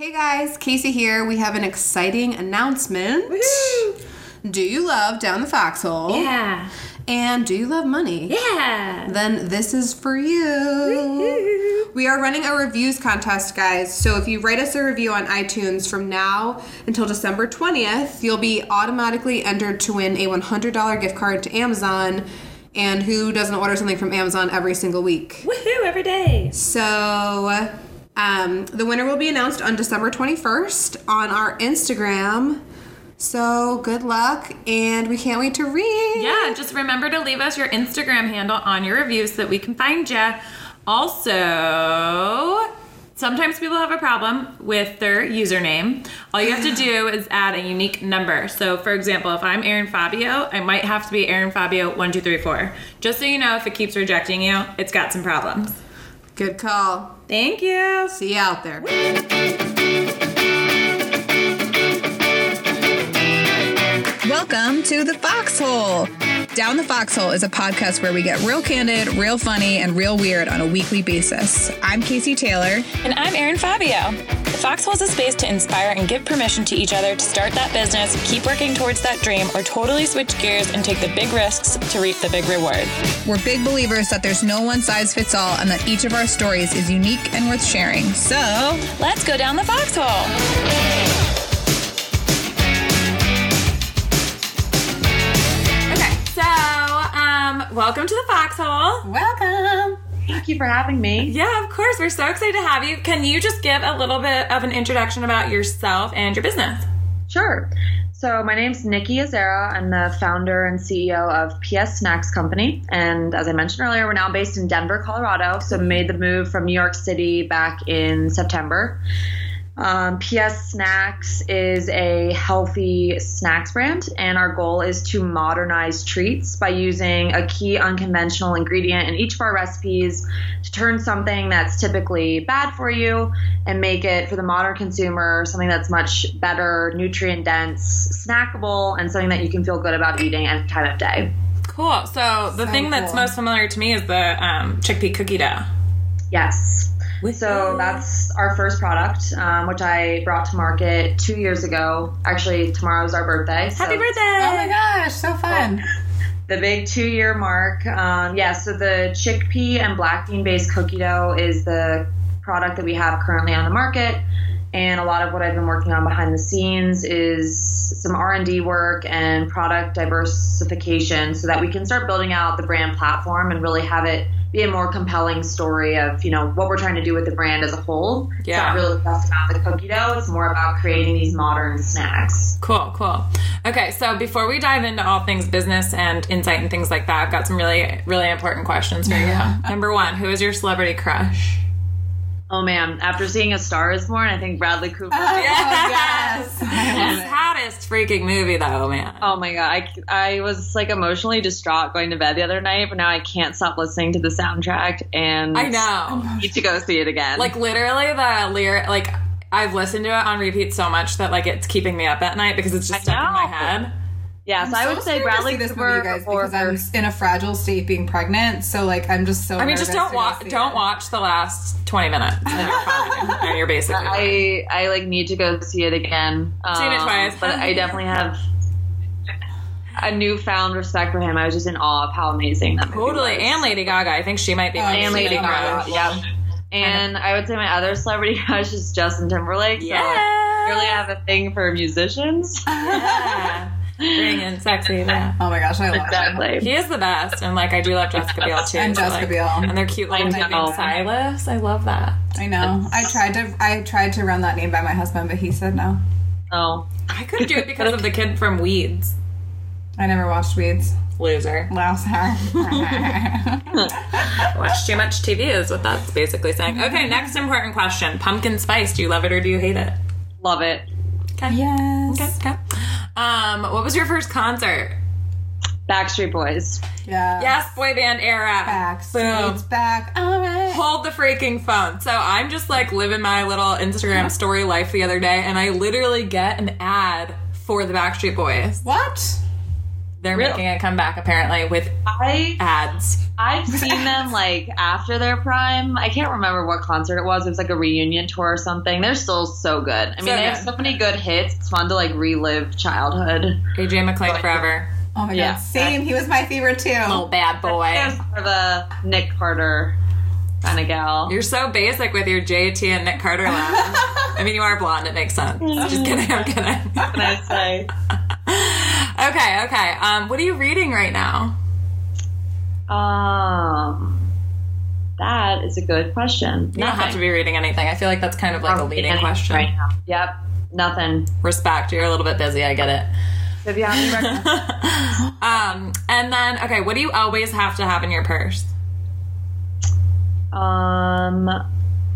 Hey guys, Casey here. We have an exciting announcement. Woo-hoo! Do you love Down the Foxhole? Yeah. And do you love money? Yeah. Then this is for you. Woo-hoo! We are running a reviews contest, guys. So if you write us a review on iTunes from now until December 20th, you'll be automatically entered to win a $100 gift card to Amazon. And who doesn't order something from Amazon every single week? Woohoo! Every day. So the winner will be announced on December 21st on our Instagram. So good luck, and we can't wait to read. Yeah, just remember to leave us your Instagram handle on your review so that we can find you. Also, sometimes people have a problem with their username. All you have to do is add a unique number. So, for example, if I'm Erin Fabio, I might have to be Erin Fabio 1234. Just so you know, if it keeps rejecting you, it's got some problems. Good call. Thank you. See you out there. Welcome to The Foxhole. Down the Foxhole is a podcast where we get real candid, real funny, and real weird on a weekly basis. I'm Casey Taylor. And I'm Erin Fabio. The Foxhole is a space to inspire and give permission to each other to start that business, keep working towards that dream, or totally switch gears and take the big risks to reap the big reward. We're big believers that there's no one size fits all and that each of our stories is unique and worth sharing. So, let's go down the Foxhole. Welcome to the Foxhole. Welcome. Thank you for having me. Yeah, of course. We're so excited to have you. Can you just give a little bit of an introduction about yourself and your business? Sure. So my name's Nikki Azera. I'm the founder and CEO of PS Snacks Company. And as I mentioned earlier, we're now based in Denver, Colorado. So made the move from New York City back in September. PS Snacks is a healthy snacks brand, and our goal is to modernize treats by using a key unconventional ingredient in each of our recipes to turn something that's typically bad for you and make it, for the modern consumer, something that's much better, nutrient-dense, snackable, and something that you can feel good about eating any time of day. Cool. So the thing that's most familiar to me is the chickpea cookie dough. Yes. So that's our first product, which I brought to market 2 years ago. Actually, tomorrow's our birthday. Happy birthday! Oh my gosh, so fun. The big 2-year mark. So the chickpea and black bean based cookie dough is the product that we have currently on the market. And a lot of what I've been working on behind the scenes is some R&D work and product diversification so that we can start building out the brand platform and really have it be a more compelling story of, what we're trying to do with the brand as a whole. Yeah. It's not really just about the cookie dough. It's more about creating these modern snacks. Cool. Okay, so before we dive into all things business and insight and things like that, I've got some really, really important questions for you. Number one, who is your celebrity crush? Oh, man. After seeing A Star is Born, I think Bradley Cooper. Yes! Saddest freaking movie, though, man. Oh, my God. I was, emotionally distraught going to bed the other night, but now I can't stop listening to the soundtrack, and I know. I need to go see it again. Literally, the lyric, I've listened to it on repeat so much that, it's keeping me up at night because it's just stuck in my head. Yeah, so I would say Bradley this Cooper, movie, guys, because I'm in a fragile state being pregnant, so I'm just so. I mean, just don't watch the last 20 minutes, and you're fine. And you're basically. I need to go see it again. Seen it twice, but I definitely have a newfound respect for him. I was just in awe of how amazing that movie Totally, was. and Lady Gaga. I think she might be my Lady Gaga. crush. Yeah. And I would say my other celebrity crush is Justin Timberlake. Yeah. So really have a thing for musicians. Yeah. Bringing sexy. Yeah. Oh my gosh, I love Exactly. He is the best, and I do love Jessica Biel too. And Jessica Biel. And their cute little name Silas. I love that. I know. I tried to run that name by my husband, but he said no. Oh. I couldn't do it because of the kid from Weeds. I never watched Weeds. Loser. Watch Watch too much TV is what that's basically saying. Okay, next important question. Pumpkin spice. Do you love it or do you hate it? Love it. Okay. Yes. Okay. What was your first concert? Backstreet Boys. Yeah. Yes, boy band era. Backstreet's back. All right. Hold the freaking phone. So I'm just living my little Instagram story life the other day, and I literally get an ad for the Backstreet Boys. What? They're making a comeback apparently with ads. I've seen them like after their prime. I can't remember what concert it was. It was like a reunion tour or something. They're still so good. I mean, they have so many good hits. It's fun to like relive childhood. AJ McClain forever. Oh my god, same. He was my favorite too. Little bad boy. I was more the Nick Carter kind of gal. You're so basic with your JT and Nick Carter laugh. I mean, you are blonde. It makes sense. Just kidding. I'm kidding. What can I say? Okay. What are you reading right now? That is a good question. You don't have to be reading anything. I feel like that's kind of like a leading question. Right now. Yep. Nothing. Respect. You're a little bit busy. I get it. So if you have any recommendations. And then, okay, what do you always have to have in your purse? What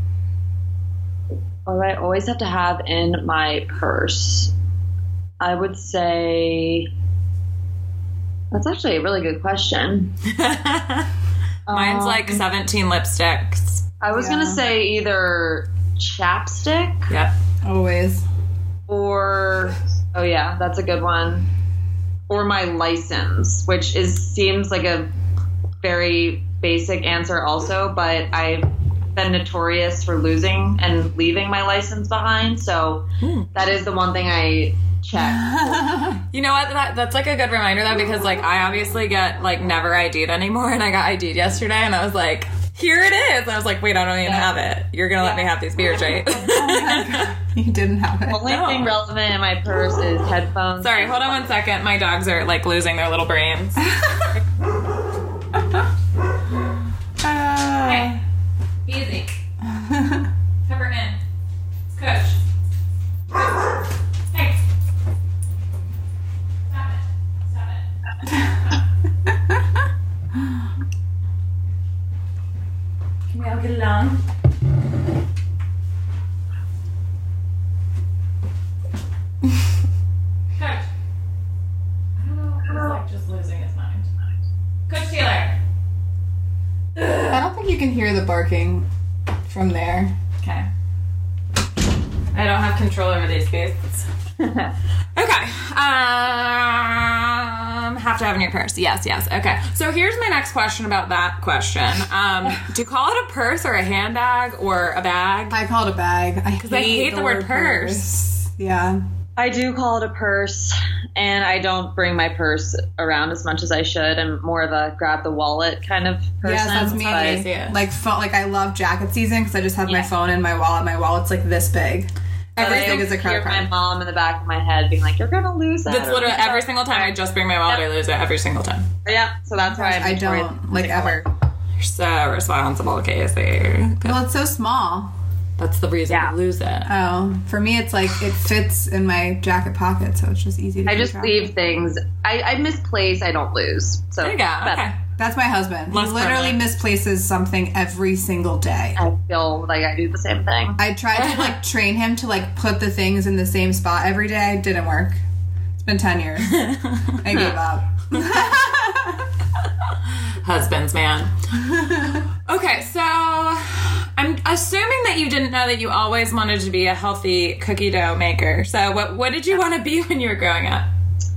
do I always have to have in my purse? I would say that's actually a really good question. Mine's like 17 lipsticks. I was going to say either chapstick. Yep. Always. Or, oh yeah, that's a good one. Or my license, which seems like a very basic answer also, but I've been notorious for losing and leaving my license behind. So that is the one thing I check. You know what? That's like a good reminder though, because like I obviously get like never ID'd anymore, and I got ID'd yesterday, and I was like, here it is. And I was like, wait, I don't even have it. You're gonna let me have these beers, right? You didn't have it. Only thing relevant in my purse is headphones. Sorry, hold on 1 second. My dogs are like losing their little brains. Hey, easy. Pepper in. Kush. Hey. Stop it. Can we all get along? Coach. I don't know. He's like just losing his mind. Coach Taylor. I don't think you can hear the barking from there. Okay. I don't have control over these beasts. Okay. Have to have in your purse. Yes. Okay. So here's my next question about that question. Do you call it a purse or a handbag or a bag? I call it a bag. Because I hate the word purse. Yeah. I do call it a purse, and I don't bring my purse around as much as I should. I'm more of a grab the wallet kind of person. Yes, that's me. Like I love jacket season because I just have my phone in my wallet. My wallet's like this big. As big as a credit card. My mom in the back of my head being like, "You're gonna lose that." That's literally every single time I just bring my wallet, I lose it every single time. Yeah, so that's why I don't like ever. You're so responsible, Casey. Well, it's so small. That's the reason you lose it. Oh, for me, it's like it fits in my jacket pocket, so it's just easy to. I just leave things. I misplace. I don't lose. So there you go. Okay. That's my husband. He literally misplaces something every single day. I feel like I do the same thing. I tried to like train him to like put the things in the same spot every day. Didn't work. It's been 10 years. I gave up. Husbands, man. Okay, so I'm assuming that you didn't know that you always wanted to be a healthy cookie dough maker. So what did you want to be when you were growing up?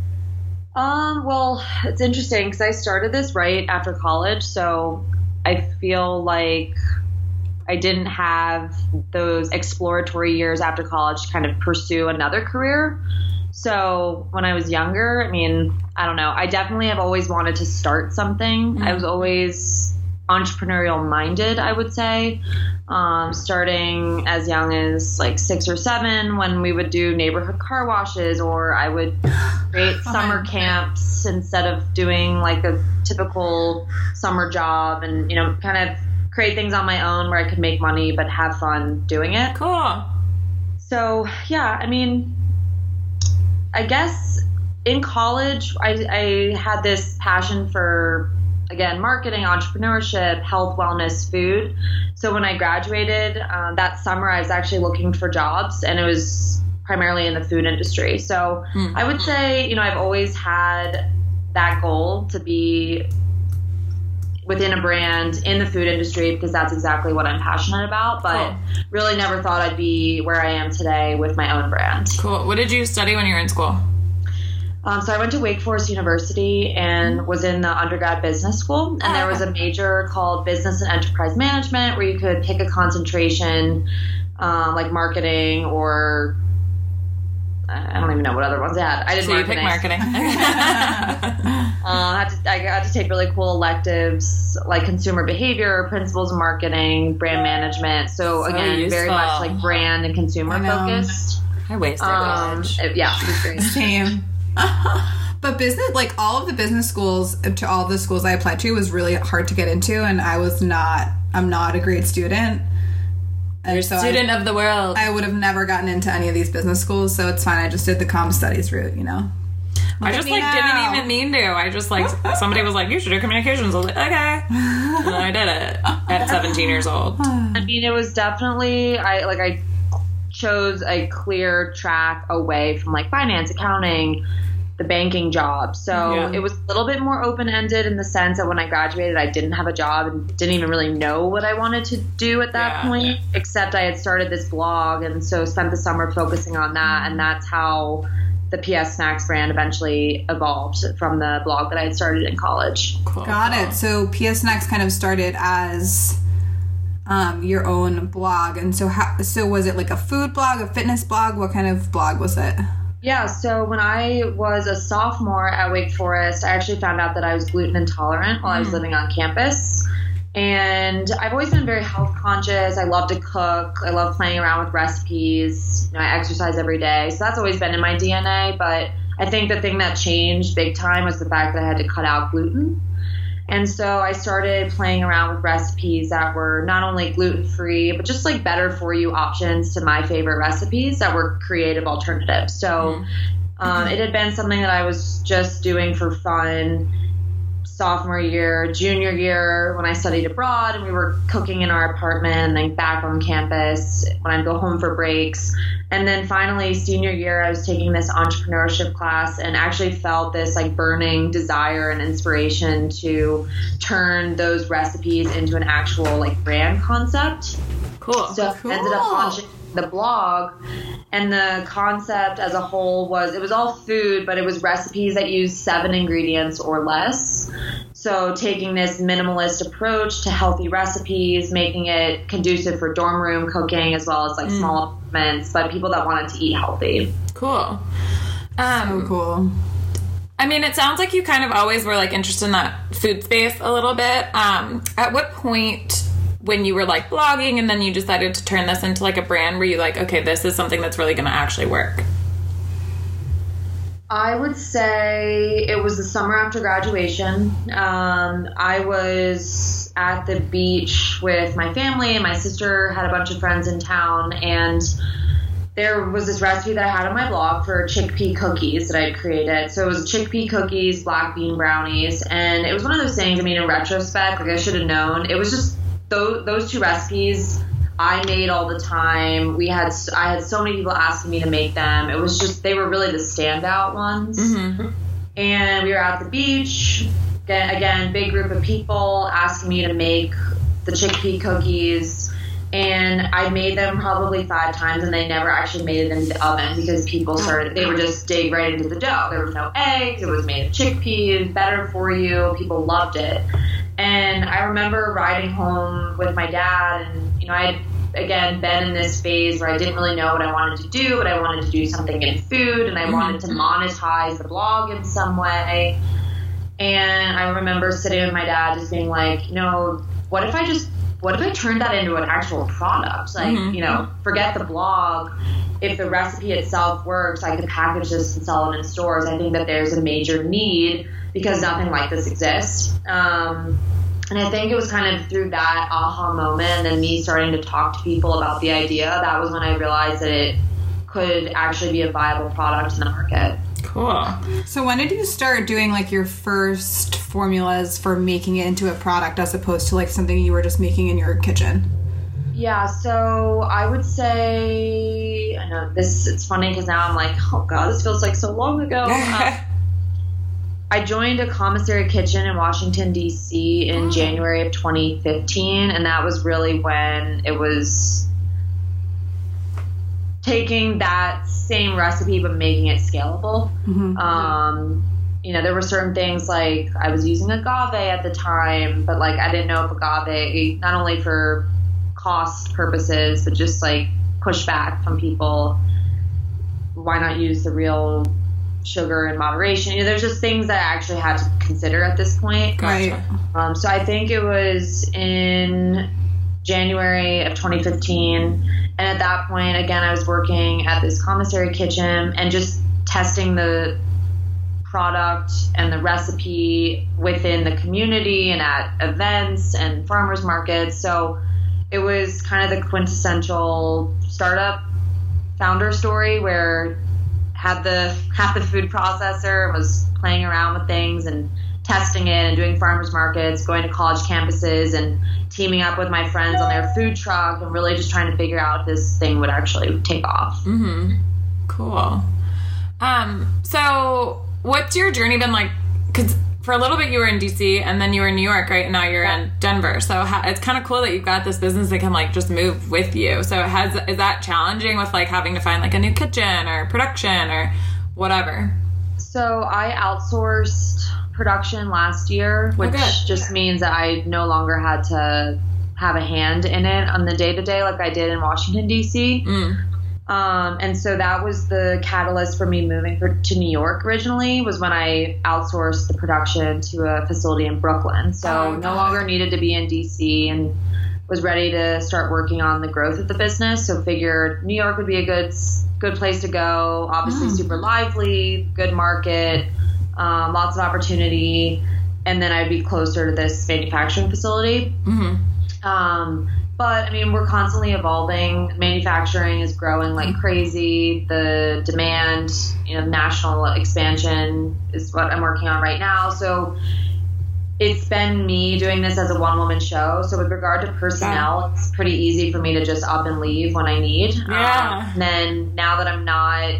Well, it's interesting because I started this right after college, so I feel like I didn't have those exploratory years after college to kind of pursue another career. So when I was younger, I mean, I don't know. I definitely have always wanted to start something. Mm-hmm. I was always entrepreneurial minded, I would say. Starting as young as like 6 or 7 when we would do neighborhood car washes, or I would create summer camps instead of doing like a typical summer job, and, you know, kind of create things on my own where I could make money but have fun doing it. Cool. So, yeah, I mean, I guess in college I had this passion for, again, marketing, entrepreneurship, health, wellness, food. So when I graduated that summer, I was actually looking for jobs, and it was primarily in the food industry. So I would say, you know, I've always had that goal to be within a brand in the food industry because that's exactly what I'm passionate about, but really never thought I'd be where I am today with my own brand. Cool. What did you study when you were in school? So I went to Wake Forest University and was in the undergrad business school. And there was a major called Business and Enterprise Management where you could pick a concentration, like marketing or I don't even know what other ones they had. I did marketing. You picked marketing. I got to take really cool electives like consumer behavior, principles of marketing, brand management. So again, useful. very much like brand and consumer focused. I wasted college. Yeah, it was great. Same. But business, like all of the business schools, to all the schools I applied to, was really hard to get into, and I'm not a great student. And You're so student of the world. I would have never gotten into any of these business schools, so it's fine. I just did the comm studies route, you know? I just didn't even mean to. I just somebody was like, you should do communications. I was like, okay. And then I did it at 17 years old. I mean, it was definitely, I chose a clear track away from like finance, accounting, the banking job. So it was a little bit more open-ended in the sense that when I graduated, I didn't have a job and didn't even really know what I wanted to do at that point, except I had started this blog and so spent the summer focusing on that. And that's how the PS Snacks brand eventually evolved from the blog that I had started in college. Cool. Got it. So PS Snacks kind of started as your own blog. And so was it like a food blog, a fitness blog? What kind of blog was it? Yeah, so when I was a sophomore at Wake Forest, I actually found out that I was gluten intolerant while I was living on campus. And I've always been very health conscious. I love to cook. I love playing around with recipes. You know, I exercise every day. So that's always been in my DNA. But I think the thing that changed big time was the fact that I had to cut out gluten. And so I started playing around with recipes that were not only gluten-free, but just like better for you options to my favorite recipes that were creative alternatives. So it had been something that I was just doing for fun sophomore year, junior year when I studied abroad and we were cooking in our apartment and then back on campus when I'd go home for breaks. And then finally senior year, I was taking this entrepreneurship class and actually felt this like burning desire and inspiration to turn those recipes into an actual like brand concept. Cool. So I ended up launching the blog, and the concept as a whole was, it was all food, but it was recipes that used 7 ingredients or less. So taking this minimalist approach to healthy recipes, making it conducive for dorm room cooking as well as like small apartments, but people that wanted to eat healthy. Cool. So cool. I mean, it sounds like you kind of always were like interested in that food space a little bit. At what point when you were like blogging and then you decided to turn this into like a brand, were you like, okay, this is something that's really going to actually work? I would say it was the summer after graduation. I was at the beach with my family and my sister had a bunch of friends in town, and there was this recipe that I had on my blog for chickpea cookies that I had created. So it was chickpea cookies, black bean brownies, and it was one of those things, I mean, in retrospect, like I should have known. It was just those two recipes I made all the time. I had so many people asking me to make them. It was just, they were really the standout ones. Mm-hmm. And we were at the beach, again, big group of people asking me to make the chickpea cookies. And I made them probably 5 times, and they never actually made it into the oven because people they would just dig right into the dough. There was no eggs. It was made of chickpeas, better for you. People loved it. And I remember riding home with my dad, and, you know, I had, again, been in this phase where I didn't really know what I wanted to do, but I wanted to do something in food, and I wanted to monetize the blog in some way. And I remember sitting with my dad just being like, you know, what if I turned that into an actual product? Like, you know, forget the blog. If the recipe itself works, I could package this and sell it in stores. I think that there's a major need because nothing like this exists. And I think it was kind of through that aha moment and then me starting to talk to people about the idea, that was when I realized that it could actually be a viable product in the market. Cool. So when did you start doing like your first formulas for making it into a product as opposed to like something you were just making in your kitchen? Yeah, so I would say, I know it's funny because now I'm like, oh God, this feels like so long ago. I joined a commissary kitchen in Washington, D.C. in January of 2015, and that was really when it was taking that same recipe but making it scalable. You know, there were certain things like I was using agave at the time, but like I didn't know if agave, not only for cost purposes, but just like pushback from people. Why not use the real sugar in moderation? You know, there's just things that I actually had to consider at this point. Right. So I think it was in January of 2015. And at that point, again, I was working at this commissary kitchen and just testing the product and the recipe within the community and at events and farmers markets. So it was kind of the quintessential startup founder story where had the food processor, was playing around with things and testing it and doing farmers markets, going to college campuses and teaming up with my friends on their food truck and really just trying to figure out if this thing would actually take off. Cool. So what's your journey been like? Because for a little bit you were in DC and then you were in New York, right? And now you're in Denver. So it's kind of cool that you've got this business that can like just move with you. So is that challenging with like having to find like a new kitchen or production or whatever? So I outsourced production last year, which just means that I no longer had to have a hand in it on the day-to-day like I did in Washington, D.C. And so that was the catalyst for me moving to New York originally, was when I outsourced the production to a facility in Brooklyn. So no longer needed to be in D.C. and was ready to start working on the growth of the business. So figured New York would be a good place to go. Obviously super lively, good market, lots of opportunity. And then I'd be closer to this manufacturing facility. But I mean, we're constantly evolving. Manufacturing is growing like crazy. The demand, national expansion is what I'm working on right now. So it's been me doing this as a one-woman show. So with regard to personnel, it's pretty easy for me to just up and leave when I need. And then now that I'm not,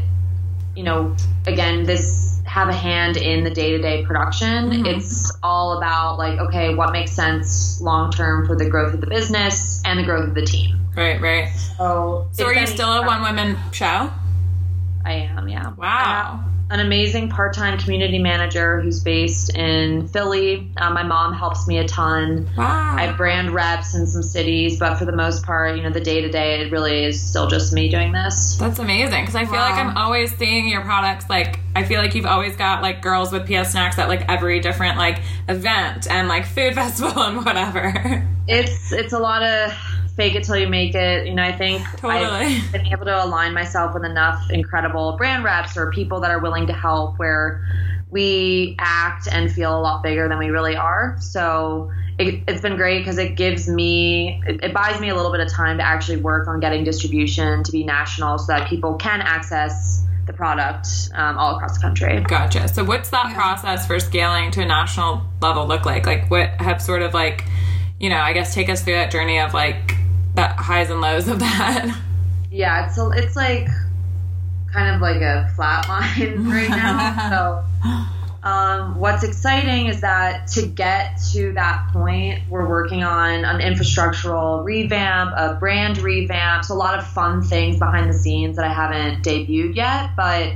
again, have a hand in the day-to-day production. It's all about like, okay, what makes sense long-term for the growth of the business and the growth of the team. Right. So are you still a one-woman show? I am, yeah. Wow. An amazing part-time community manager who's based in Philly. My mom helps me a ton. Wow. I have brand reps in some cities, but for the most part, the day-to-day, it really is still just me doing this. That's amazing, because I feel like I'm always seeing your products. Like, I feel like you've always got, like, girls with PS Snacks at, like, every different, like, event and, like, food festival and whatever. It's a lot of fake it till you make it. I think totally. I've been able to align myself with enough incredible brand reps or people that are willing to help where we act and feel a lot bigger than we really are. So it's been great because it buys me a little bit of time to actually work on getting distribution to be national so that people can access the product all across the country. Gotcha. So what's that process for scaling to a national level look like? Like, what have sort of like, I guess take us through that journey of like the highs and lows of that. Yeah, it's like kind of like a flat line right now. So what's exciting is that to get to that point, we're working on an infrastructural revamp, a brand revamp, so a lot of fun things behind the scenes that I haven't debuted yet. But,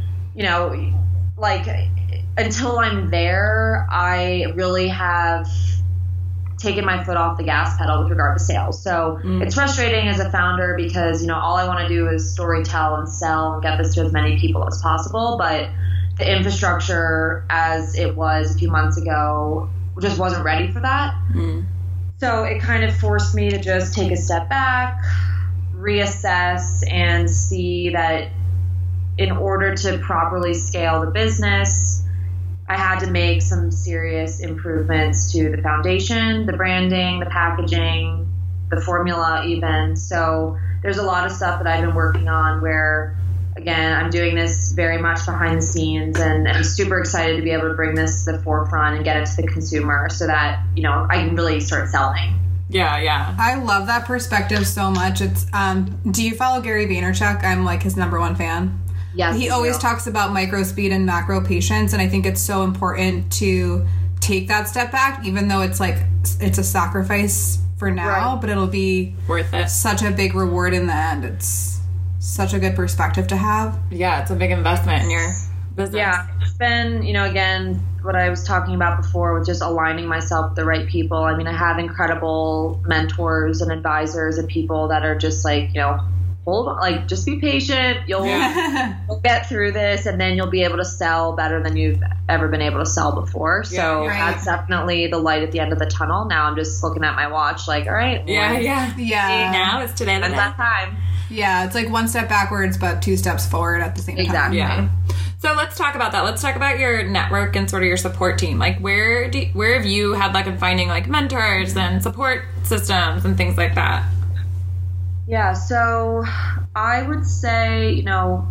like until I'm there, I really have taken my foot off the gas pedal with regard to sales. So it's frustrating as a founder because, all I want to do is storytell and sell and get this to as many people as possible. But the infrastructure as it was a few months ago just wasn't ready for that. So it kind of forced me to just take a step back, reassess, and see that in order to properly scale the business, I had to make some serious improvements to the foundation, the branding, the packaging, the formula even. So there's a lot of stuff that I've been working on where, again, I'm doing this very much behind the scenes, and I'm super excited to be able to bring this to the forefront and get it to the consumer so that, I can really start selling. Yeah. I love that perspective so much. It's do you follow Gary Vaynerchuk? I'm like his number one fan. Yes, he always talks about micro speed and macro patience, and I think it's so important to take that step back, even though it's like it's a sacrifice for now, but it'll be worth it. Such a big reward in the end. such a good perspective to have. Yeah, it's a big investment in your business. Yeah, it's been, again, what I was talking about before with just aligning myself with the right people. I mean, I have incredible mentors and advisors and people that are just like, hold on, like, just be patient. You'll get through this, and then you'll be able to sell better than you've ever been able to sell before. So that's definitely the light at the end of the tunnel. Now I'm just looking at my watch like, all right. Yeah. Now it's today. That's that time. Yeah, it's like one step backwards, but 2 steps forward at the same time. Exactly. Yeah. So let's talk about that. Let's talk about your network and sort of your support team. Like, where have you had luck in finding like mentors and support systems and things like that? Yeah, so I would say,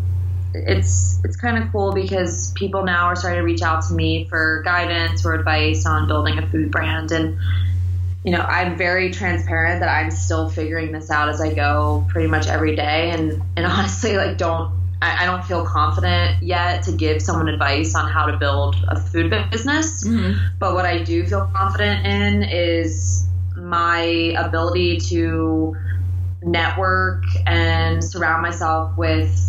it's kind of cool because people now are starting to reach out to me for guidance or advice on building a food brand. And, I'm very transparent that I'm still figuring this out as I go pretty much every day. And honestly, like, I don't feel confident yet to give someone advice on how to build a food business. Mm-hmm. But what I do feel confident in is my ability to network and surround myself with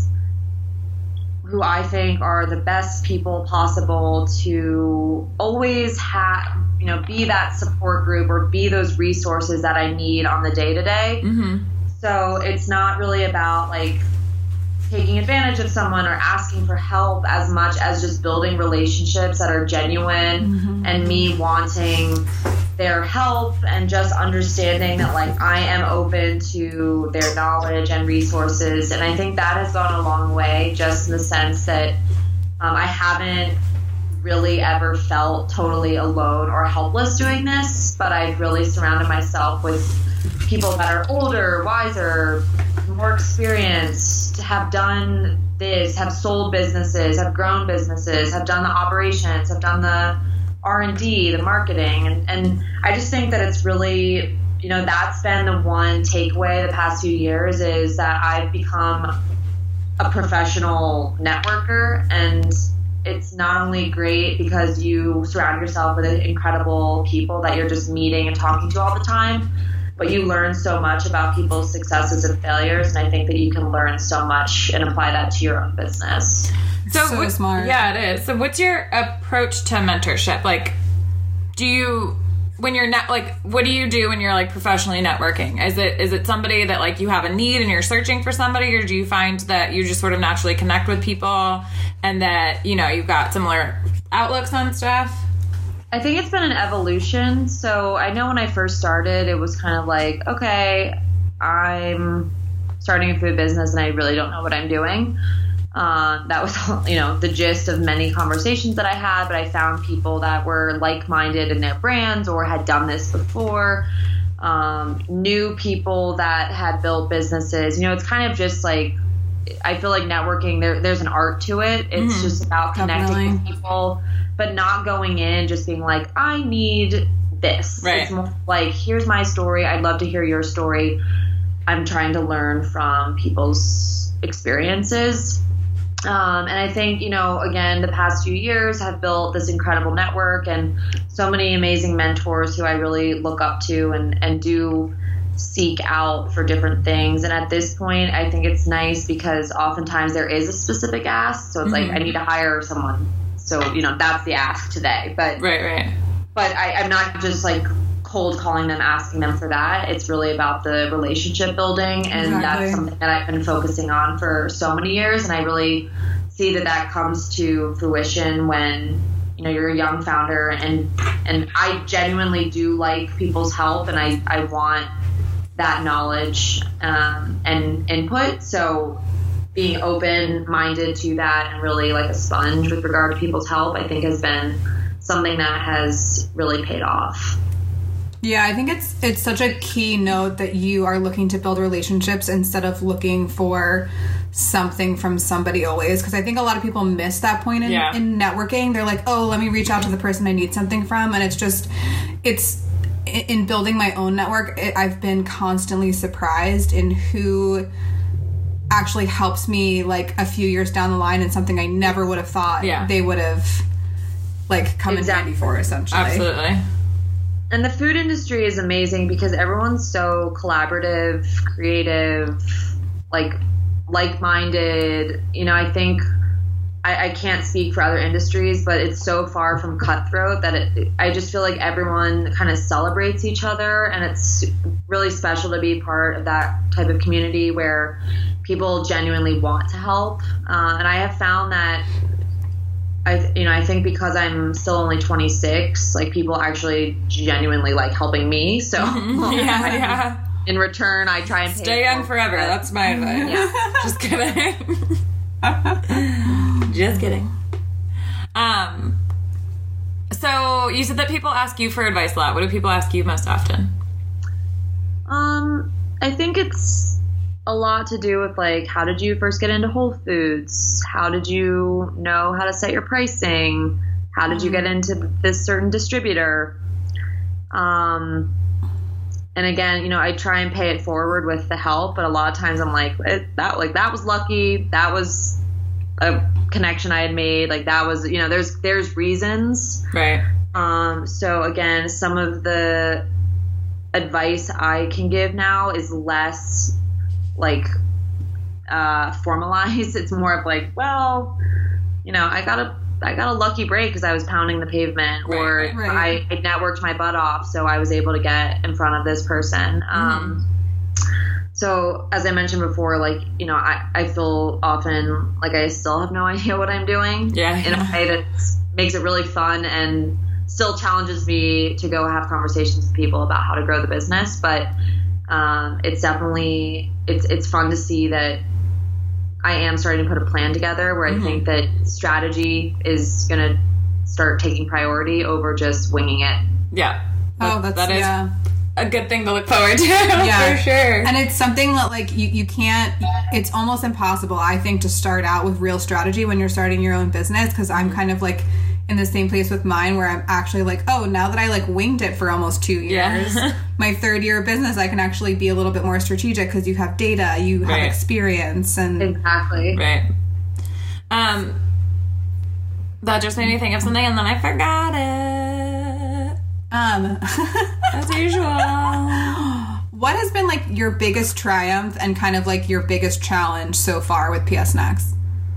who I think are the best people possible to always have, be that support group or be those resources that I need on the day to day. So it's not really about like taking advantage of someone or asking for help as much as just building relationships that are genuine and me wanting their help and just understanding that like I am open to their knowledge and resources. And I think that has gone a long way, just in the sense that I haven't really ever felt totally alone or helpless doing this, but I've really surrounded myself with people that are older, wiser, more experienced, have done this, have sold businesses, have grown businesses, have done the operations, have done the R&D, the marketing. And I just think that it's really, that's been the one takeaway the past few years, is that I've become a professional networker. And it's not only great because you surround yourself with incredible people that you're just meeting and talking to all the time, but you learn so much about people's successes and failures. And I think that you can learn so much and apply that to your own business. So smart. Yeah, it is. So what's your approach to mentorship? Like, what do you do when you're like professionally networking? Is it somebody that like you have a need and you're searching for somebody, or do you find that you just sort of naturally connect with people and that, you've got similar outlooks on stuff? I think it's been an evolution. So I know when I first started, it was kind of like, okay, I'm starting a food business and I really don't know what I'm doing. That was, the gist of many conversations that I had, but I found people that were like-minded in their brands or had done this before, new people that had built businesses. It's kind of just like, I feel like networking, there's an art to it. It's just about connecting with people, but not going in just being like, I need this. Right. It's more like, here's my story. I'd love to hear your story. I'm trying to learn from people's experiences. And I think, again, the past few years have built this incredible network and so many amazing mentors who I really look up to and do seek out for different things. And at this point, I think it's nice because oftentimes there is a specific ask. So it's like, I need to hire someone. So, that's the ask today. But Right. But I'm not just like cold calling them, asking them for that. It's really about the relationship building. And that's something that I've been focusing on for so many years. And I really see that comes to fruition when, you're a young founder. And I genuinely do like people's help. And I want that knowledge and input. So being open-minded to that and really like a sponge with regard to people's help, I think has been something that has really paid off. Yeah, I think it's such a key note that you are looking to build relationships instead of looking for something from somebody always. Because I think a lot of people miss that point in networking. They're like, oh, let me reach out to the person I need something from. And it's in building my own network, I've been constantly surprised in who actually helps me like a few years down the line and something I never would have thought they would have like come in handy for, essentially. Absolutely. And the food industry is amazing because everyone's so collaborative, creative, like like-minded. I think I can't speak for other industries, but it's so far from cutthroat that I just feel like everyone kind of celebrates each other, and it's really special to be part of that type of community where people genuinely want to help. And I have found that I think because I'm still only 26, like people actually genuinely like helping me. So yeah. In return, I try and stay young forever. That's my advice. Yeah. Just kidding. Just kidding. So you said that people ask you for advice a lot. What do people ask you most often? I think it's a lot to do with like, how did you first get into Whole Foods? How did you know how to set your pricing? How did you get into this certain distributor? And again, I try and pay it forward with the help, but a lot of times I'm like, that was lucky. That was a connection I had made. Like that was, there's reasons. Right. So again, some of the advice I can give now is less like formalized. It's more of like, well, I got a lucky break because I was pounding the pavement, or I networked my butt off, so I was able to get in front of this person. So as I mentioned before, like, I feel often like I still have no idea what I'm doing in a way that makes it really fun and still challenges me to go have conversations with people about how to grow the business. But it's definitely, it's fun to see that I am starting to put a plan together where I think that strategy is going to start taking priority over just winging it. Yeah. That is a good thing to look forward to. For sure. And it's something that like you can't, it's almost impossible, I think, to start out with real strategy when you're starting your own business, because I'm kind of like in the same place with mine where I'm actually like, oh, now that I like winged it for almost 2 years, my third year of business, I can actually be a little bit more strategic because you have data, you have experience. And exactly. Right. That just made me think of something and then I forgot it. As usual. What has been like your biggest triumph and kind of like your biggest challenge so far with PS Snacks?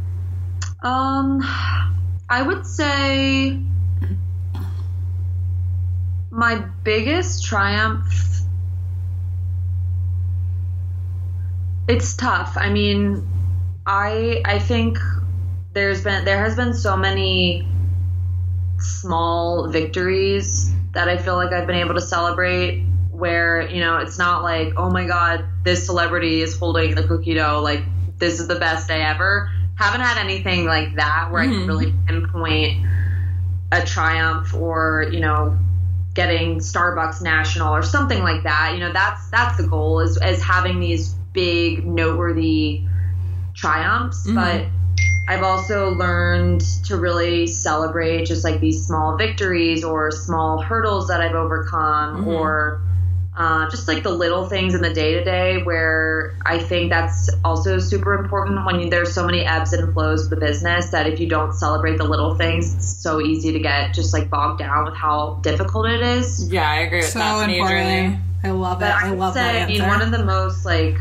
I would say my biggest triumph, it's tough. I mean, I think there has been so many small victories that I feel like I've been able to celebrate where, it's not like, oh my God, this celebrity is holding the cookie dough, like this is the best day ever. Haven't had anything like that where I can really pinpoint a triumph or, getting Starbucks national or something like that. That's the goal is having these big noteworthy triumphs. But I've also learned to really celebrate just like these small victories or small hurdles that I've overcome or just like the little things in the day-to-day, where I think that's also super important when there's so many ebbs and flows of the business that if you don't celebrate the little things, it's so easy to get just like bogged down with how difficult it is. Yeah, I agree with that. So important. I love it. But I love that answer. One of the most like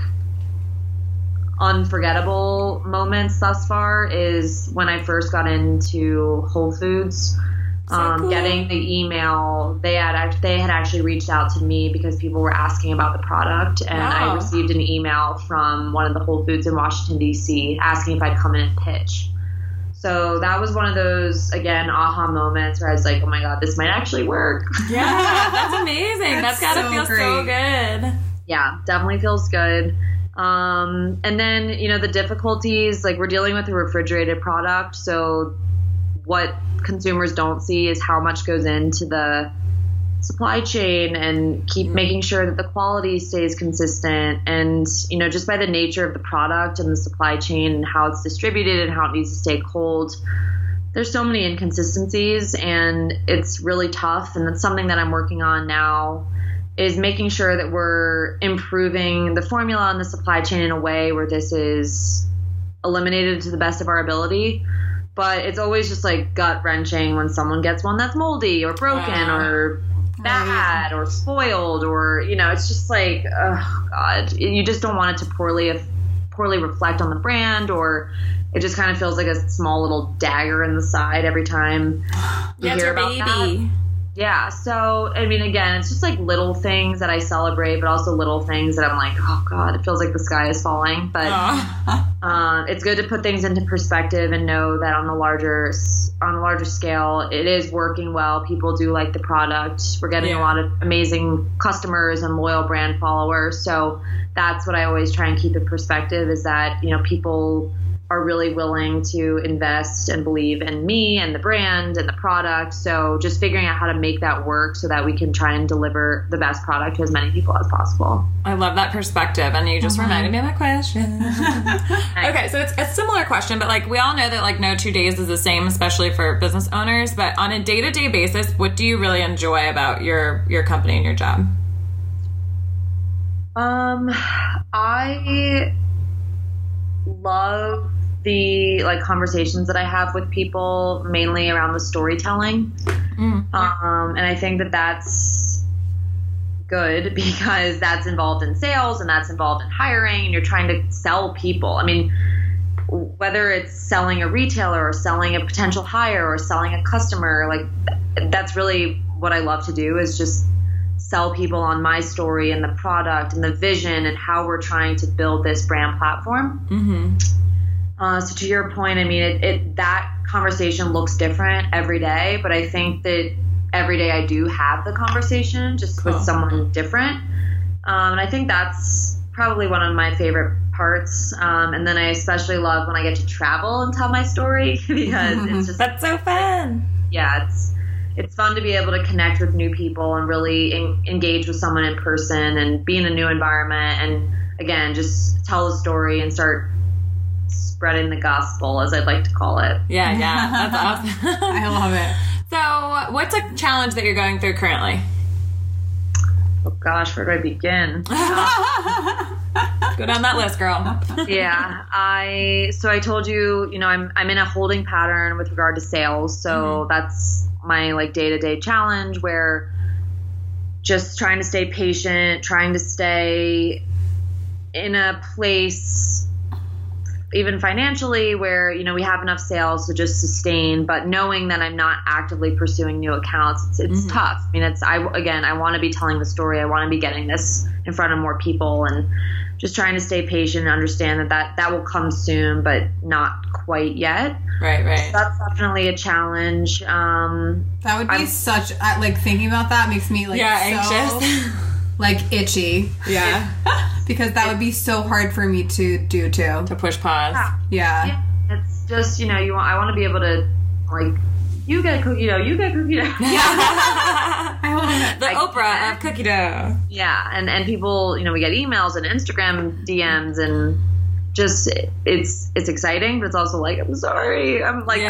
unforgettable moments thus far is when I first got into Whole Foods. Cool. Getting the email, they had actually reached out to me because people were asking about the product, and I received an email from one of the Whole Foods in Washington, D.C. asking if I'd come in and pitch. So that was one of those, again, aha moments where I was like, oh my God, this might actually work. Yeah, that's amazing. That's gotta feel so good. Yeah, definitely feels good. And then, the difficulties, like we're dealing with a refrigerated product, so what consumers don't see is how much goes into the supply chain and keep making sure that the quality stays consistent. And, just by the nature of the product and the supply chain and how it's distributed and how it needs to stay cold, there's so many inconsistencies and it's really tough. And that's something that I'm working on now, is making sure that we're improving the formula and the supply chain in a way where this is eliminated to the best of our ability. But it's always just like gut wrenching when someone gets one that's moldy or broken or bad or spoiled, or, it's just like, oh God, you just don't want it to poorly poorly reflect on the brand, or it just kind of feels like a small little dagger in the side every time you hear about that. Yeah. So, I mean, again, it's just like little things that I celebrate, but also little things that I'm like, oh God, it feels like the sky is falling. But it's good to put things into perspective and know that on a larger scale, it is working well. People do like the product. We're getting a lot of amazing customers and loyal brand followers. So that's what I always try and keep in perspective, is that, you know, people are really willing to invest and believe in me and the brand and the product. So just figuring out how to make that work so that we can try and deliver the best product to as many people as possible. I love that perspective. And you just reminded me of my question. Okay, so it's a similar question, but like we all know that like no 2 days is the same, especially for business owners. But on a day-to-day basis, what do you really enjoy about your company and your job? I love the like conversations that I have with people, mainly around the storytelling. And I think that that's good because that's involved in sales and that's involved in hiring, and you're trying to sell people. I mean, whether it's selling a retailer or selling a potential hire or selling a customer, like that's really what I love to do, is just sell people on my story and the product and the vision and how we're trying to build this brand platform. So to your point, I mean, that conversation looks different every day, but I think that every day I do have the conversation just with someone different. And I think that's probably one of my favorite parts. And then I especially love when I get to travel and tell my story because it's just... That's so fun. Yeah, it's fun to be able to connect with new people and really engage with someone in person and be in a new environment. And again, just tell a story and start spreading the gospel, as I'd like to call it. Yeah, that's awesome. I love it. So what's a challenge that you're going through currently? Oh gosh, where do I begin? Go down that list, girl. Yeah, I told you, I'm in a holding pattern with regard to sales. So that's my like day-to-day challenge, where just trying to stay patient, trying to stay in a place even financially where, we have enough sales to just sustain, but knowing that I'm not actively pursuing new accounts, it's tough. I mean, I want to be telling the story. I want to be getting this in front of more people, and just trying to stay patient and understand that will come soon, but not quite yet. Right. So that's definitely a challenge. That would be thinking about that makes me anxious. Itchy. Yeah. Because that would be so hard for me to do too. To push pause. Yeah. It's just, I want to be able to, like, you get cookie dough, you get cookie dough. I love it. The Oprah of cookie dough. Yeah. And people, we get emails and Instagram DMs, and just, it's exciting, but it's also like, I'm sorry. I'm like,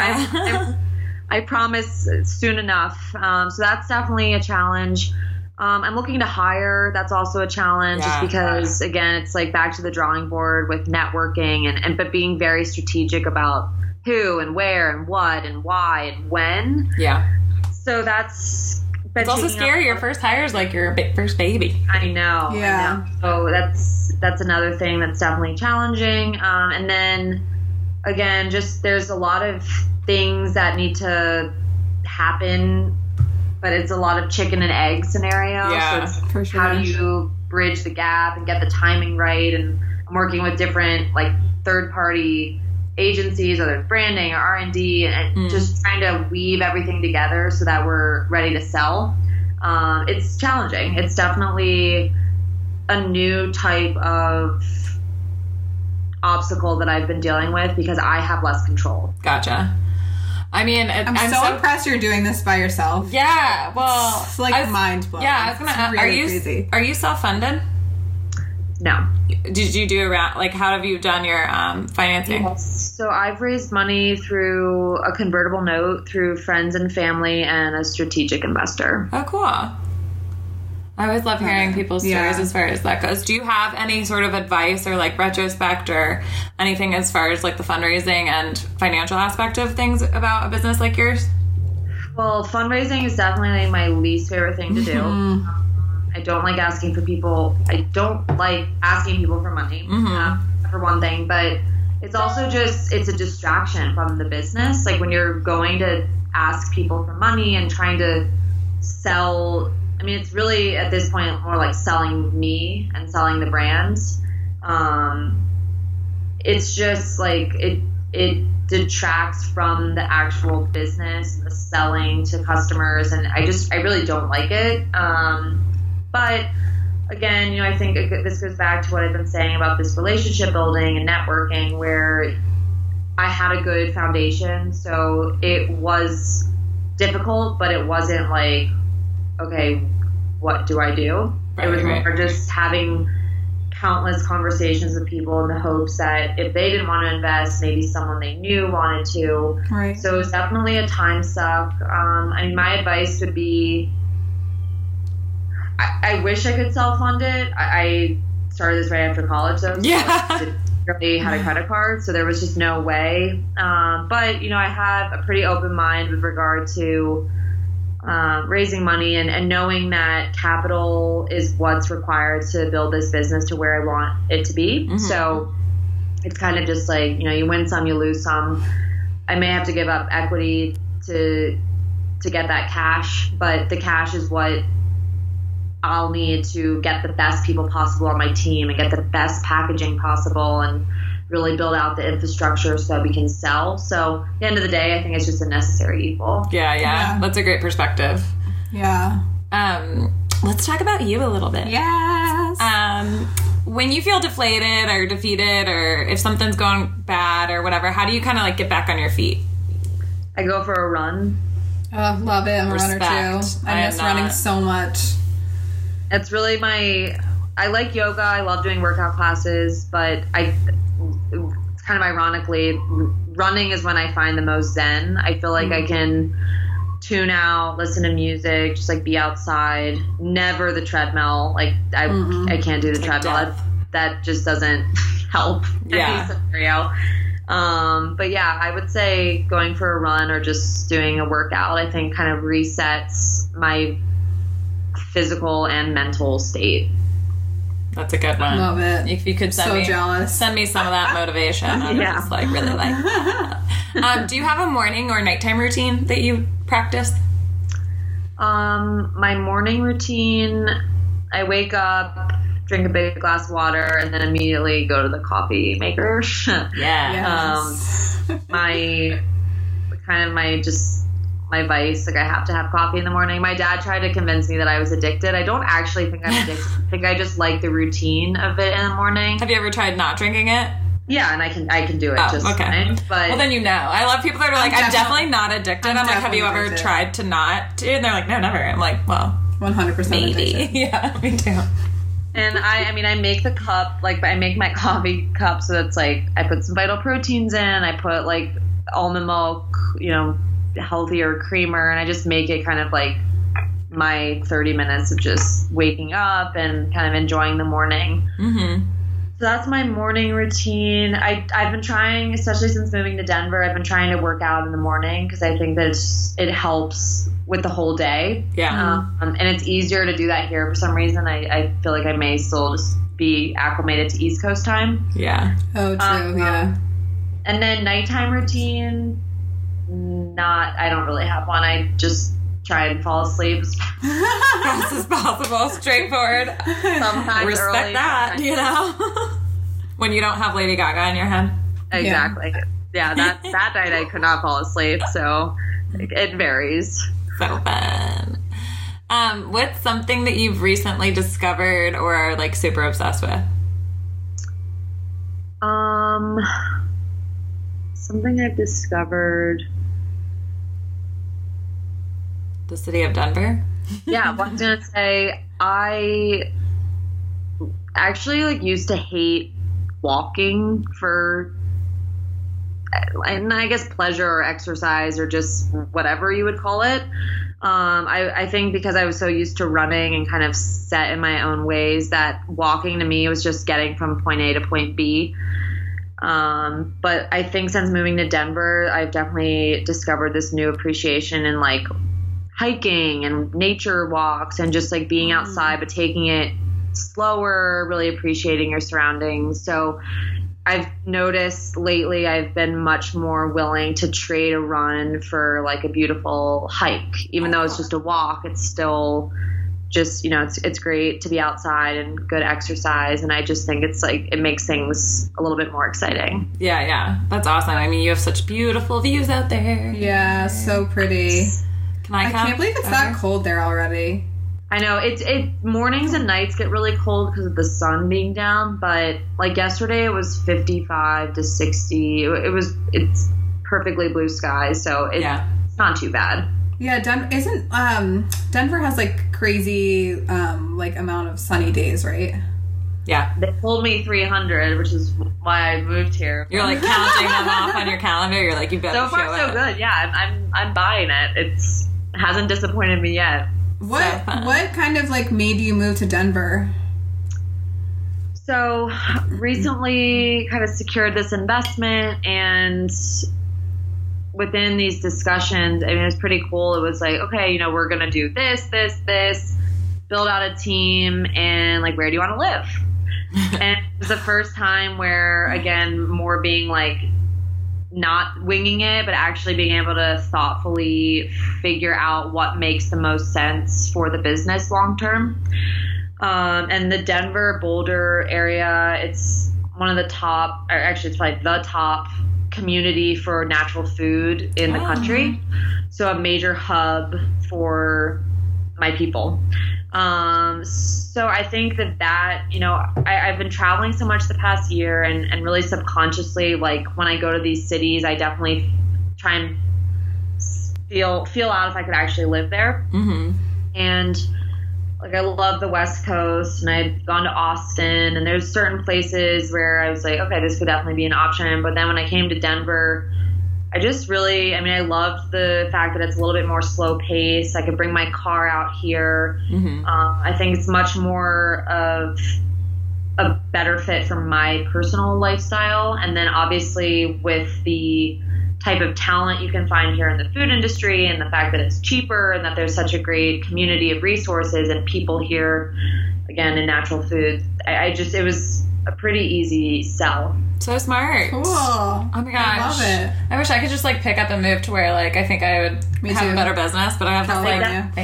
I promise soon enough. So that's definitely a challenge. I'm looking to hire. That's also a challenge, just because, again, it's like back to the drawing board with networking but being very strategic about who and where and what and why and when. Yeah. So that's been... It's also scary. Your first hire is like your first baby. I know. Yeah. I know. So that's another thing that's definitely challenging. And then, again, just there's a lot of things that need to happen, but it's a lot of chicken and egg scenario. Yeah, so for sure. How do you bridge the gap and get the timing right? And I'm working with different like third-party agencies, whether it's branding or R&D, and just trying to weave everything together so that we're ready to sell. It's challenging. It's definitely a new type of obstacle that I've been dealing with because I have less control. Gotcha. I mean, I'm so impressed you're doing this by yourself. Yeah, well, it's like mind blowing. Yeah, I was gonna ask, crazy. Are you self-funded? No. Did you do around how have you done your financing? Yes. So I've raised money through a convertible note, through friends and family, and a strategic investor. Oh, cool. I always love hearing people's stories as far as that goes. Do you have any sort of advice or like retrospect or anything as far as like the fundraising and financial aspect of things about a business like yours? Well, fundraising is definitely my least favorite thing to do. I don't like asking for people. I don't like asking people for money. for one thing, but it's also just, it's a distraction from the business. Like when you're going to ask people for money and trying to sell, I mean, it's really at this point more like selling me and selling the brands. It's just like it detracts from the actual business, the selling to customers, and I really don't like it. But again, I think this goes back to what I've been saying about this relationship building and networking, where I had a good foundation, so it was difficult, but it wasn't like, okay, what do I do? It was more just having countless conversations with people in the hopes that if they didn't want to invest, maybe someone they knew wanted to. Right. So it's definitely a time suck. I mean, my advice would be, I wish I could self-fund it. I started this right after college, though. So I really had a credit card, so there was just no way. But, I have a pretty open mind with regard to raising money and knowing that capital is what's required to build this business to where I want it to be. Mm-hmm. So it's kind of just like, you win some, you lose some. I may have to give up equity to get that cash, but the cash is what I'll need to get the best people possible on my team and get the best packaging possible and really build out the infrastructure so that we can sell. So at the end of the day, I think it's just a necessary evil. Yeah. That's a great perspective. Yeah. Let's talk about you a little bit. Yes. When you feel deflated or defeated, or if something's going bad or whatever, how do you kind of like get back on your feet? I go for a run. Oh, love it. I'm a runner too. I miss running so much. It's really I like yoga. I love doing workout classes, but it's kind of ironically, running is when I find the most zen. I feel like I can tune out, listen to music, just like be outside. Never the treadmill. Like I can't do the treadmill. That just doesn't help in any scenario. But yeah, I would say going for a run or just doing a workout, I think kind of resets my physical and mental state. That's a good one. Love it. If you could send me some of that motivation, I would just really like that. Do you have a morning or nighttime routine that you practice? My morning routine, I wake up, drink a big glass of water, and then immediately go to the coffee maker. My vice, like I have to have coffee in the morning. My dad tried to convince me that I was addicted. I don't actually think I'm addicted. I think I just like the routine of it in the morning. Have you ever tried not drinking it? Yeah, and I can do it just fine. But well, then I love people that are like, I'm definitely not addicted. I'm like, have you ever tried to not do? And they're like, no, never. I'm like, well, 100% maybe. addicted. Yeah, me too. And I make the cup, I make my coffee cup so that's like, I put some Vital Proteins in, I put like almond milk, healthier creamer, and I just make it kind of like my 30 minutes of just waking up and kind of enjoying the morning. Mm-hmm. So that's my morning routine. I've been trying, especially since moving to Denver, I've been trying to work out in the morning because I think that it helps with the whole day. Yeah. And it's easier to do that here for some reason. I feel like I may still just be acclimated to East Coast time. Yeah. Oh, true. Yeah. And then nighttime routine, I don't really have one. I just try and fall asleep as fast as possible, straightforward. Sometimes respect early, that, when you don't have Lady Gaga in your head. Exactly. Yeah, that night I could not fall asleep, so it varies. So fun. What's something that you've recently discovered or are like super obsessed with? Something I've discovered. The city of Denver? Yeah, I was going to say, I actually used to hate walking for, and I guess pleasure or exercise or just whatever you would call it. I think because I was so used to running and kind of set in my own ways that walking to me was just getting from point A to point B. But I think since moving to Denver, I've definitely discovered this new appreciation in hiking and nature walks and just being outside, but taking it slower, really appreciating your surroundings. So I've noticed lately I've been much more willing to trade a run for like a beautiful hike. Even though it's just a walk, it's still just, it's great to be outside and good exercise. And I just think it's like, it makes things a little bit more exciting. Yeah. That's awesome. I mean, you have such beautiful views out there. Yeah, so pretty. Can I come? I can't believe it's that cold there already. I know it mornings and nights get really cold because of the sun being down, but like yesterday it was 55 to 60. It's perfectly blue sky, so it's not too bad. Yeah, Denver has like crazy like amount of sunny days, right? Yeah. They told me 300, which is why I moved here. You're like counting them off on your calendar. You're like, you better show it. So far, so good. Yeah, I'm buying it. It hasn't disappointed me yet. What kind of like made you move to Denver? So recently kind of secured this investment, and within these discussions, I mean, it was pretty cool. It was like, okay, we're going to do this, build out a team, and like, where do you want to live? And it was the first time where, again, more being like, not winging it, but actually being able to thoughtfully figure out what makes the most sense for the business long term. And the Denver Boulder area, it's one of the top, or actually it's probably the top community for natural food in the country. So a major hub for my people. So I think that, I've been traveling so much the past year, and really subconsciously, like when I go to these cities, I definitely try and feel out if I could actually live there. Mm-hmm. And like, I love the West Coast, and I've gone to Austin, and there's certain places where I was like, okay, this could definitely be an option. But then when I came to Denver, I just really, I loved the fact that it's a little bit more slow pace. I could bring my car out here. Mm-hmm. I think it's much more of a better fit for my personal lifestyle. And then obviously with the type of talent you can find here in the food industry, and the fact that it's cheaper, and that there's such a great community of resources and people here, again, in natural food, it was a pretty easy sell. So smart. Cool. Oh my gosh. I love it. I wish I could just like pick up and move to where like I think I would have a better business, but I have this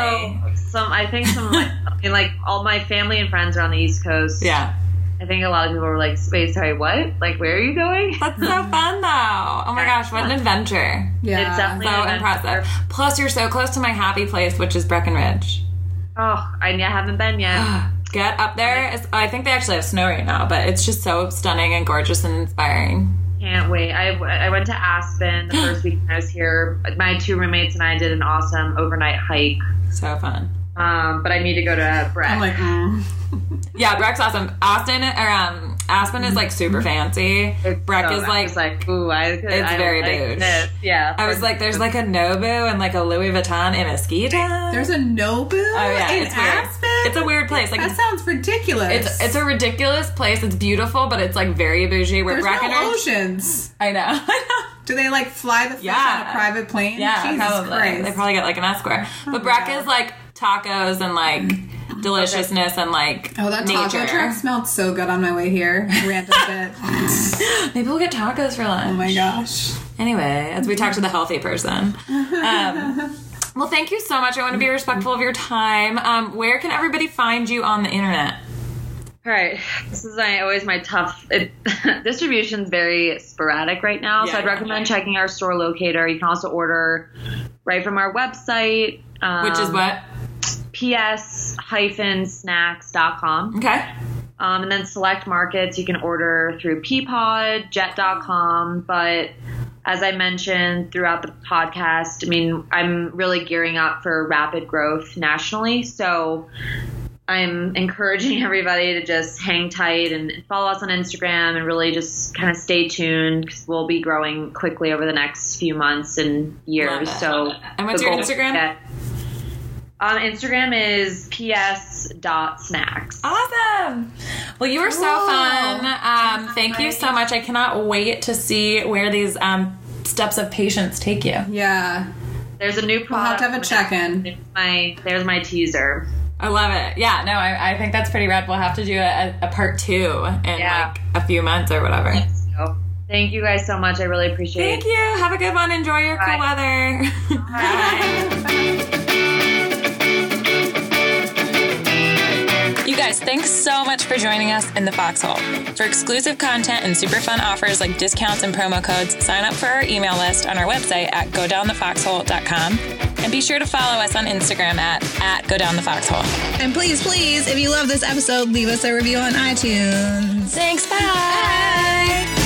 family. Like all my family and friends are on the East Coast. Yeah. I think a lot of people were like, wait, sorry, what? Like, where are you going? That's so fun though. Oh my gosh, what an adventure. Yeah. It's definitely so impressive. Plus you're so close to my happy place, which is Breckenridge. Oh, I haven't been yet. Get up there. I think they actually have snow right now, but it's just so stunning and gorgeous and inspiring. Can't wait. I went to Aspen the first week I was here. My 2 roommates and I did an awesome overnight hike. So fun. But I need to go to Breck. I'm like, Yeah, Breck's awesome. Aspen is like super fancy. Breck is like, I was like, ooh, it's very bouge. Yeah. I was like, there's like a Nobu and like a Louis Vuitton in Mesquite. there's a Nobu in Aspen? Weird. It's a weird place. Like, that sounds ridiculous. It's a ridiculous place. It's beautiful, but it's like very bougie. There's no oceans. I know. Do they like fly the fish on a private plane? Yeah, Jesus probably. Christ. They probably get like an escort. But Breck is like tacos and like deliciousness and like that nature. taco truck smelled so good on my way here. Random bit. Maybe we'll get tacos for lunch. Oh my gosh. Anyway, as we talk to the healthy person. Well, thank you so much. I want to be respectful of your time. Where can everybody find you on the internet? All right. This is always my tough... distribution's very sporadic right now, so I'd recommend checking our store locator. You can also order right from our website. Which is what? ps-snacks.com. Okay. And then select markets, you can order through Peapod, jet.com. But as I mentioned throughout the podcast, I'm really gearing up for rapid growth nationally. So I'm encouraging everybody to just hang tight and follow us on Instagram and really just kind of stay tuned, because we'll be growing quickly over the next few months and years. So, and what's your Instagram? Instagram is ps.snacks. Awesome. Well, you were so fun. Thank you so much. I cannot wait to see where these steps of patience take you. Yeah. There's a new product. We'll have to have a check-in. There's my teaser. I love it. Yeah, no, I think that's pretty rad. We'll have to do a part 2 in like a few months or whatever. Thank you guys so much. I really appreciate it. Thank you. Have a good one. Enjoy your cool weather. Bye. You guys, thanks so much for joining us in the Foxhole. For exclusive content and super fun offers like discounts and promo codes, sign up for our email list on our website at godownthefoxhole.com. And be sure to follow us on Instagram at godownthefoxhole. And please, if you love this episode, leave us a review on iTunes. Thanks. Bye.